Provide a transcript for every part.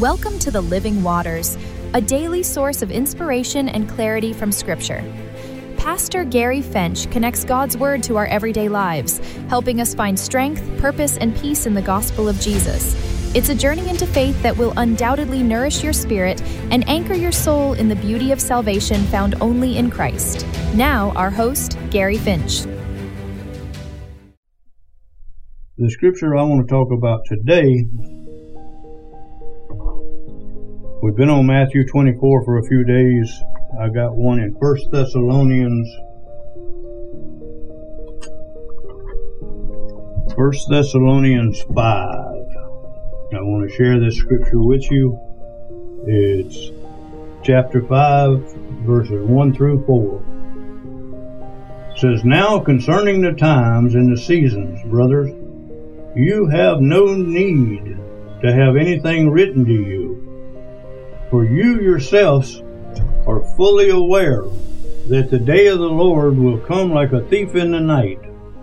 Welcome to the Living Waters, a daily source of inspiration and clarity from Scripture. Pastor Gary Finch connects God's Word to our everyday lives, helping us find strength, purpose, and peace in the gospel of Jesus. It's a journey into faith that will undoubtedly nourish your spirit and anchor your soul in the beauty of salvation found only in Christ. Now, our host, Gary Finch. The scripture I want to talk about today, we've been on Matthew 24 for a few days. I got one in 1 Thessalonians 5. I want to share this scripture with you. It's chapter 5, verses 1 through 4. It says, "Now concerning the times and the seasons, brothers, you have no need to have anything written to you, for you yourselves are fully aware that the day of the Lord will come like a thief in the night.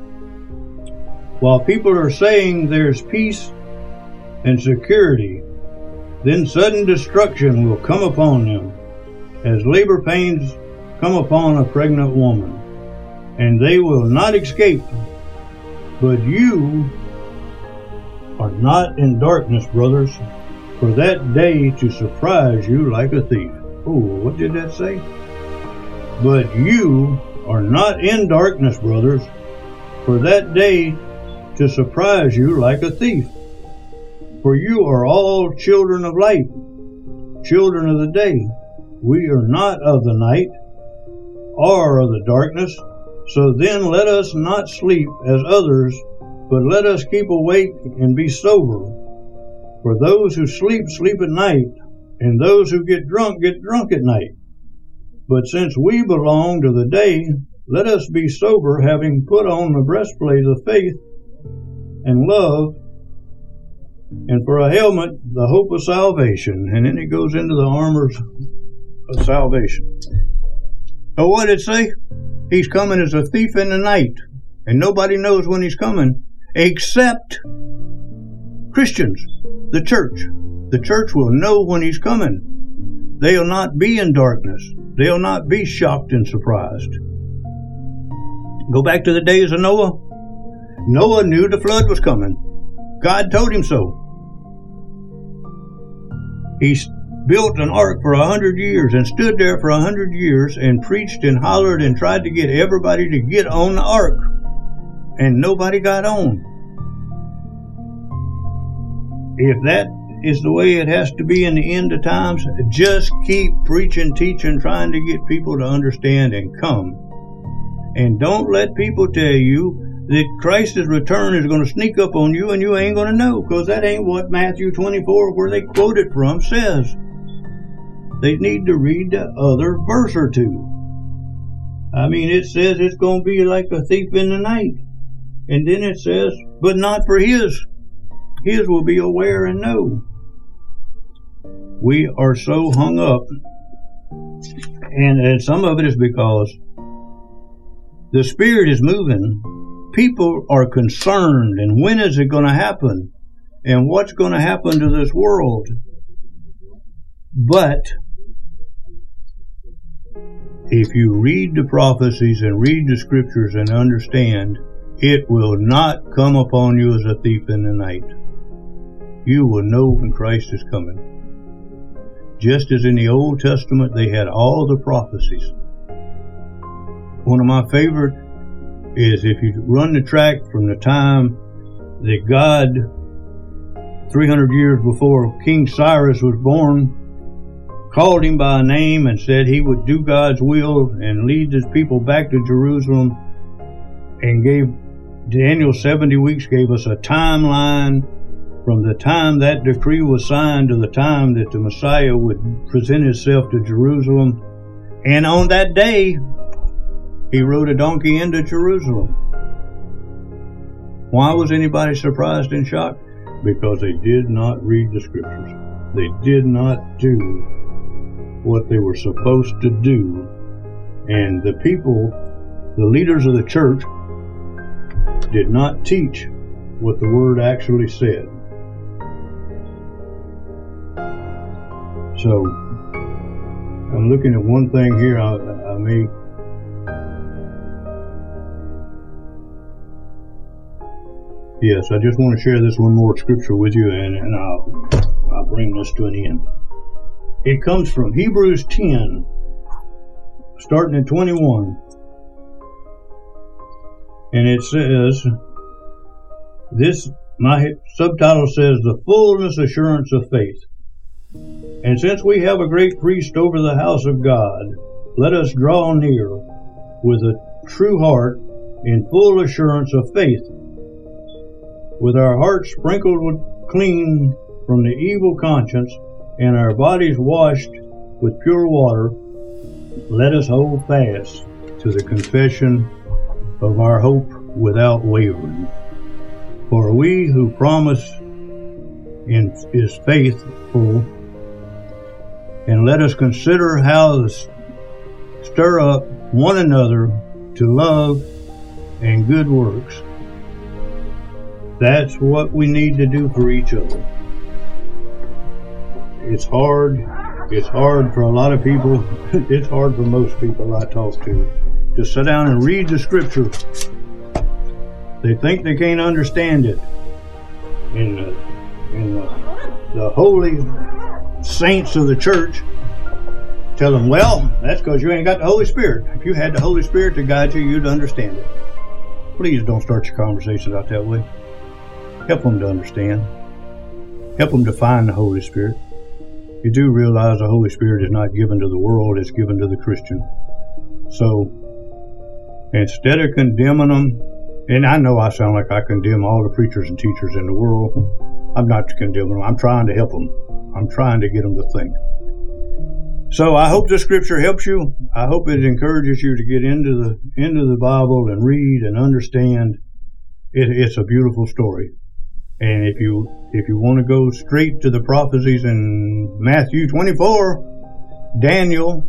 While people are saying there's peace and security, then sudden destruction will come upon them, as labor pains come upon a pregnant woman, and they will not escape. But you are not in darkness, brothers, for that day to surprise you like a thief." Oh, what did that say? "But you are not in darkness, brothers, for that day to surprise you like a thief. For you are all children of light, children of the day. We are not of the night or of the darkness. So then let us not sleep as others, but let us keep awake and be sober. For those who sleep, sleep at night, and those who get drunk at night. But since we belong to the day, let us be sober, having put on the breastplate of faith and love, and for a helmet, the hope of salvation." And then it goes into the armors of salvation. So what did it say? He's coming as a thief in the night, and nobody knows when he's coming except Christians, the church. The church will know when he's coming. They'll not be in darkness. They'll not be shocked and surprised. Go back to the days of Noah. Noah knew the flood was coming. God told him so. He built an ark for 100 years and stood there for 100 years and preached and hollered and tried to get everybody to get on the ark. And nobody got on. If that is the way it has to be in the end of times, just keep preaching, teaching, trying to get people to understand and come. And don't let people tell you that Christ's return is going to sneak up on you and you ain't going to know, because that ain't what Matthew 24, where they quote it from, says. They need to read the other verse or two. I mean, it says it's going to be like a thief in the night. And then it says, but not for his. His will be aware and know. We are so hung up, and some of it is because the Spirit is moving. People are concerned, and when is it going to happen? And what's going to happen to this world? But if you read the prophecies and read the scriptures and understand, it will not come upon you as a thief in the night. You will know when Christ is coming. Just as in the Old Testament, they had all the prophecies. One of my favorite is if you run the track from the time that God, 300 years before King Cyrus was born, called him by name and said he would do God's will and lead his people back to Jerusalem, and gave Daniel 70 weeks, gave us a timeline from the time that decree was signed to the time that the Messiah would present himself to Jerusalem. And on that day, he rode a donkey into Jerusalem. Why was anybody surprised and shocked? Because they did not read the scriptures. They did not do what they were supposed to do. And the people, the leaders of the church, did not teach what the word actually said. So, I'm looking at one thing here. I may... Yes, I just want to share this one more scripture with you, and I'll bring this to an end. It comes from Hebrews 10, starting at 21. And it says, my subtitle says, the fullness assurance of faith. And since we have a great priest over the house of God, let us draw near with a true heart in full assurance of faith, with our hearts sprinkled clean from the evil conscience and our bodies washed with pure water. Let us hold fast to the confession of our hope without wavering. For we who promise is faithful, and let us consider how to stir up one another to love and good works. That's what we need to do for each other. It's hard. It's hard for a lot of people. It's hard for most people I talk to sit down and read the scripture. They think they can't understand it. And the holy saints of the church tell them, well, that's because you ain't got the Holy Spirit. If you had the Holy Spirit to guide you, you'd understand it. Please don't start your conversations out that way. Help them to understand. Help them to find the Holy Spirit. You do realize the Holy Spirit is not given to the world, it's given to the Christian. So, instead of condemning them, and I know I sound like I condemn all the preachers and teachers in the world. I'm not condemning them. I'm trying to help them. I'm trying to get them to think. So I hope the scripture helps you. I hope it encourages you to get into the Bible and read and understand. It's a beautiful story. And if you want to go straight to the prophecies in Matthew 24, Daniel,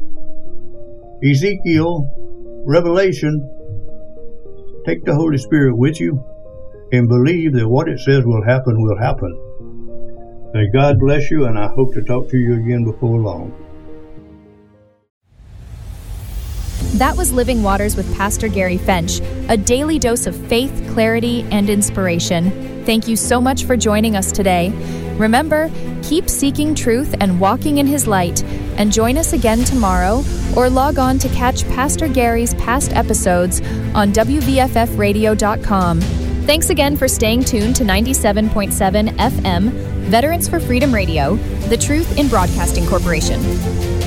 Ezekiel, Revelation, take the Holy Spirit with you and believe that what it says will happen will happen. May God bless you, and I hope to talk to you again before long. That was Living Waters with Pastor Gary Fench, a daily dose of faith, clarity, and inspiration. Thank you so much for joining us today. Remember, keep seeking truth and walking in His light, and join us again tomorrow, or log on to catch Pastor Gary's past episodes on WVFFradio.com. Thanks again for staying tuned to 97.7 FM, Veterans for Freedom Radio, the Truth in Broadcasting Corporation.